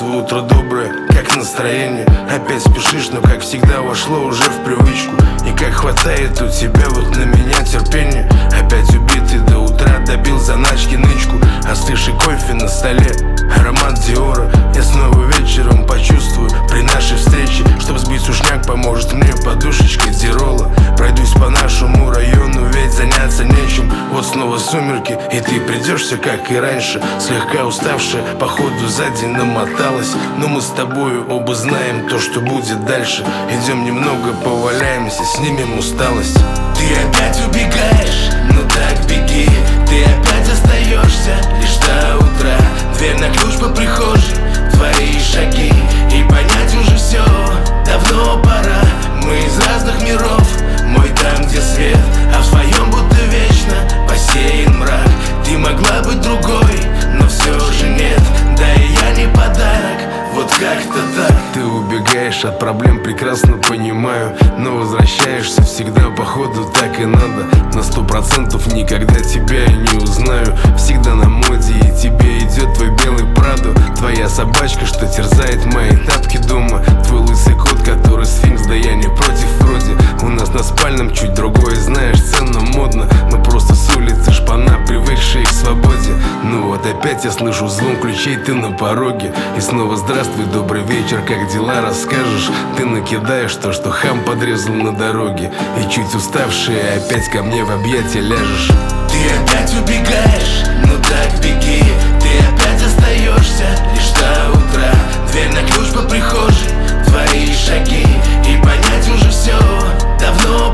Здравствуй, утро доброе, как настроение? Опять спешишь, но как всегда вошло уже в привычку. И как хватает у тебя вот на меня терпения. Опять убитый до утра, добил заначки нычку. Остывший кофе на столе, аромат Диора. Я снова вечером почувствую при нашей встрече. Чтоб сбить сушняк, поможет мне подушечка Дирола. Пройдусь по нашему району, ведь заняться нечем. Вот снова сумерки, и ты придешься, как и раньше. Слегка уставшая, походу за день намоталась. Но мы с тобою оба знаем то, что будет дальше. Идем немного поваляемся, снимем усталость. Ты опять убегаешь, ну так беги. Ты опять остаешься лишь до утра. Дверь на ключ по прихожей, твои шаги. И понять уже все давно пора. Мы из разных миров, мой там, где свет, а в своем будто вечно посеян мрак. Ты могла быть другой, но все же нет. Да и я не подарок, вот как-то так. Ты убегаешь от проблем, прекрасно понимаю. Но возвращаешься всегда, походу так и надо. На 100% никогда тебя я не узнаю. Всегда на моде, и тебе идет твой белый Прадо. Твоя собачка, что терзает мои тапки дома. Твой лысый кот, который сфинкс, да я не против вроде. У нас на спальном чуть другое, знаешь, ценно, модно. Мы просто с улицы шпана, привыкшие к свободе. Ну вот опять я слышу звон ключей, ты на пороге. И снова здравствуй, добрый вечер, как дела, расскажешь? Ты накидаешь то, что хам подрезал на дороге. И чуть уставший опять ко мне в объятия ляжешь. Ты опять убегаешь, ну так беги. Ты опять остаешься лишь до утра. Дверь на ключ по прихожей, твои шаги. И понять уже все давно